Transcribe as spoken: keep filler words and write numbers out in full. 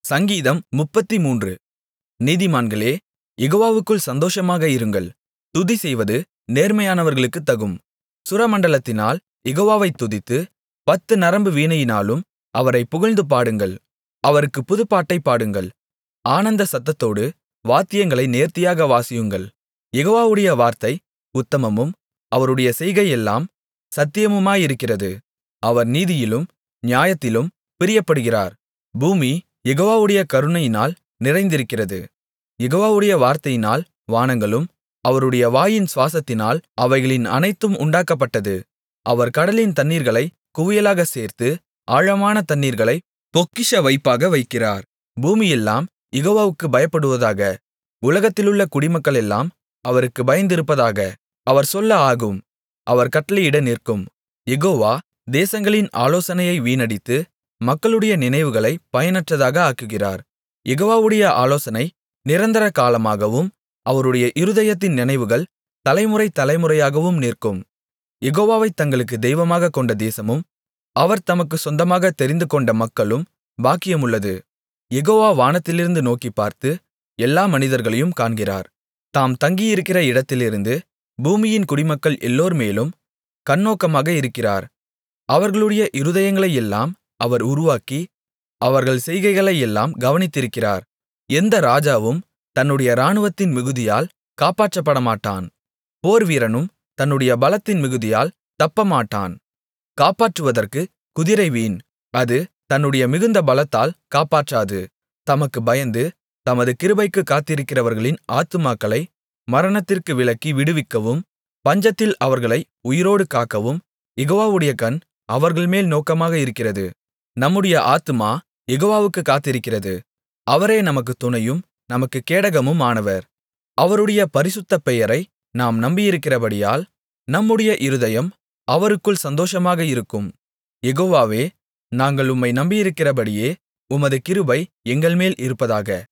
சங்கீதம் முப்பத்துமூன்று. நீதிமான்களே, யெகோவாவுக்குள் சந்தோஷமாக இருங்கள். துதி செய்வது நேர்மையானவர்களுக்குத் தகும். சுரமண்டலத்தினால் யெகோவாவைத் துதித்து, பத்து நரம்பு வீணையினாலும் அவரைப் புகழ்ந்து பாடுங்கள். அவருக்குப் புதுப்பாட்டைப் பாடுங்கள். ஆனந்த சத்தத்தோடு வாத்தியங்களை நேர்த்தியாக வாசியுங்கள். யெகோவாவுடைய வார்த்தை உத்தமமும் அவருடைய செய்கையெல்லாம் சத்தியமுமாயிருக்கிறது. அவர் நீதியிலும் நியாயத்திலும் பிரியப்படுகிறார். பூமி யெகோவாவுடைய கருணையினால் நிறைந்திருக்கிறது. யெகோவாவுடைய வார்த்தையினால் வானங்களும், அவருடைய வாயின் சுவாசத்தினால் அவைகளின் அனைத்தும் உண்டாக்கப்பட்டது. அவர் கடலின் தண்ணீர்களைக் குவியலாகச் சேர்த்து, ஆழமான தண்ணீர்களைப் பொக்கிஷ வைப்பாக வைக்கிறார். பூமியெல்லாம் யெகோவாவுக்குப் பயப்படுவதாக. உலகத்திலுள்ள குடிமக்களெல்லாம் அவருக்குப் பயந்திருப்பதாக. அவர் சொல்ல ஆகும், அவர் கட்டளையிட நிற்கும். யெகோவா தேசங்களின் ஆலோசனையை வீணடித்து, மக்களுடைய நினைவுகளைப் பயனற்றதாக ஆக்குகிறார். யெகோவாவுடைய ஆலோசனை நிரந்தர காலமாகவும், அவருடைய இருதயத்தின் நினைவுகள் தலைமுறை தலைமுறையாகவும் நிற்கும். யெகோவாவைத் தங்களுக்கு தெய்வமாகக் கொண்ட தேசமும், அவர் தமக்குச் சொந்தமாகத் தெரிந்துகொண்ட மக்களும் பாக்கியமுள்ளது. யெகோவா வானத்திலிருந்து நோக்கிப் பார்த்து, எல்லா மனிதர்களையும் காண்கிறார். தாம் தங்கியிருக்கிற இடத்திலிருந்து பூமியின் குடிமக்கள் எல்லோர்மேலும் கண்ணோக்கமாக இருக்கிறார். அவர்களுடைய இருதயங்களையெல்லாம் அவர் உருவாக்கி, அவர்கள் செய்கைகளையெல்லாம் கவனித்திருக்கிறார். எந்த ராஜாவும் தன்னுடைய இராணுவத்தின் மிகுதியால் காப்பாற்றப்படமாட்டான். போர்வீரனும் தன்னுடைய பலத்தின் மிகுதியால் தப்பமாட்டான். காப்பாற்றுவதற்குக் குதிரை வீண், அது தன்னுடைய மிகுந்த பலத்தால் காப்பாற்றாது. தமக்குப் பயந்து தமது கிருபைக்குக் காத்திருக்கிறவர்களின் ஆத்துமாக்களை மரணத்திற்கு விலக்கி விடுவிக்கவும், பஞ்சத்தில் அவர்களை உயிரோடு காக்கவும் யெகோவாவுடைய கண் அவர்கள்மேல் நோக்கமாக இருக்கிறது. நம்முடைய ஆத்துமா யெகோவாவுக்குக் காத்திருக்கிறது. அவரே நமக்குத் துணையும் நமக்குக் கேடகமும் ஆனவர். அவருடைய பரிசுத்த பெயரை நாம் நம்பியிருக்கிறபடியால் நம்முடைய இருதயம் அவருக்குள் சந்தோஷமாக இருக்கும். யெகோவாவே, நாங்கள் உம்மை நம்பியிருக்கிறபடியே உமது கிருபை எங்கள்மேல் இருப்பதாக.